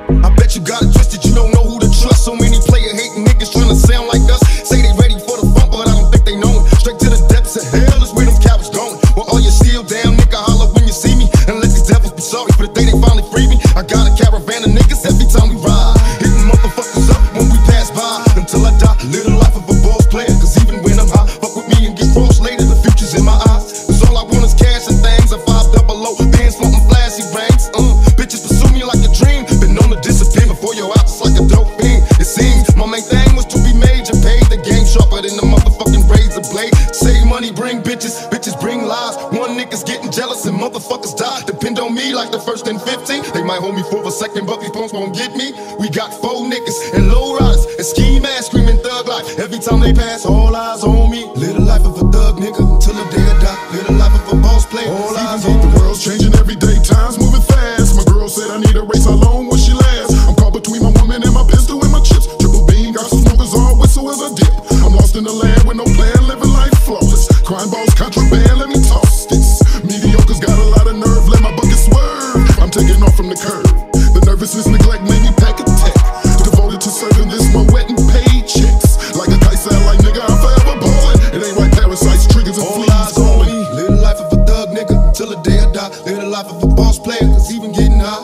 I bet you got it twisted, you don't know who to trust. So many player hating niggas trying to sound like us. Say they ready for the funk, but I don't think they know it. Straight to the depths of hell is where them cowards going. Well, all you still down, nigga, holler when you see me. And let these devils be sorry for the day they finally free me. I got a caravan of niggas every time we ride, hitting motherfuckers up when we pass by. Until I die, live the life of a boss player. Cause even when I'm high, fuck with me and get crossed later. The future's in my eyes. Cause all I want is cash and things. A 500, bands floating flashy rings. Bitches pursue me like a dream. Been known to disappear before your eyes, just like a dope fiend. It seems my main thing was to be major, paid the game sharper than the motherfucking razor blade. Save money, bring bitches, bitches bring lies. One nigga's getting jealous and motherfuckers die. Depend on me like the first and 15. They might hold me for a second, but these punks won't get me. We got 4 niggas and low riders and ski masks screaming thug life. Every time they pass, all eyes on me. Live the life of a thug nigga until the day I die. Live the life of a boss player. All eyes on the world's changing every day, time's moving fast. My girl said I need a race, how long will she last? I'm caught between my woman and my pistol and my chips. Triple beam, got some smokers all whistle as I dip. I'm lost in the land with no plan, living life flawless. Crime balls, contraband, let me toss this. Mediocre's got a lot of nerve, let my bucket swerve. I'm taking off from the curb. The nervousness, neglect made me pack a tech. Devoted to serving this, my wet and paychecks. Like a kite satellite, nigga, I'm forever ballin'. It ain't like parasites, triggers and fleas crawling. Live the life of a thug nigga until the day I die. Live the life of a boss player, cause even getting high.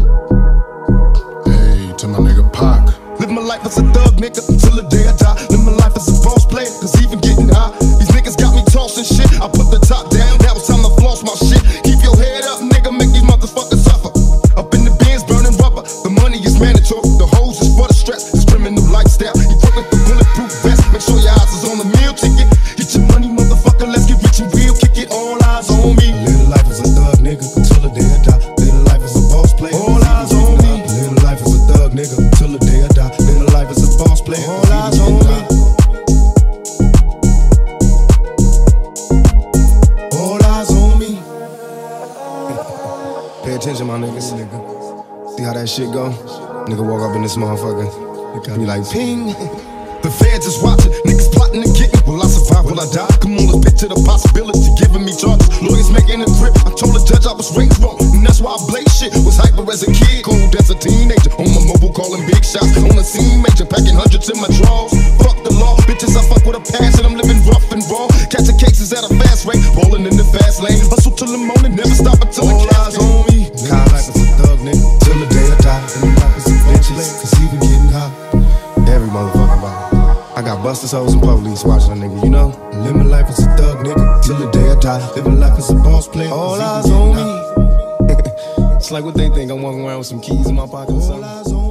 Hey, to my nigga Pac. Live my life as a thug nigga until the day I die. Live my life as a boss player, cause even getting high. These niggas got me tossing shit. I put the top down, now it's time to floss my shit. Keep your head up, nigga, make these motherfuckers suffer. Up in the bins, burning rubber. The money is mandatory, the hoes is for the stress. It's criminal lifestyle, equipped with the bulletproof vest. Make sure your eyes is on the meal ticket. Get your money, motherfucker, let's get rich and real. Kick it, all eyes on me. Live the life as a thug nigga until the day I die. Live the life as a boss player, all eyes on me. Live the life as a thug nigga until the day I die. Live the life as a boss player, all eyes on me. All eyes on me. Pay attention, my niggas. See how that shit go? Nigga walk up in this motherfucker, be like, ping. The feds is watching, niggas plotting to get me. Will I survive, will I die? Come on, let's picture the possibility, giving me charges. Lawyers making a grip, I told the judge I was raised wrong. And that's why I blaze shit, was hyper as a kid, cold as a teenager. On my mobile calling big shots, on the scene major, packing hundreds in my drawers. Fuck the law, bitches I fuck with a passion, I'm living rough and raw. Catching cases at a fast rate, rolling in the fast lane. Hustle till the morning, never stop until all eyes on me. Live life as a thug nigga, till the day I die. Live life as a bitches, cause even getting high. Every motherfucking body. I got busters, hoes, and police watching a nigga, you know? Live my life as a thug nigga, till the day I die. Live my life as a boss player, all eyes on me. It's like what they think, I'm walking around with some keys in my pocket or something.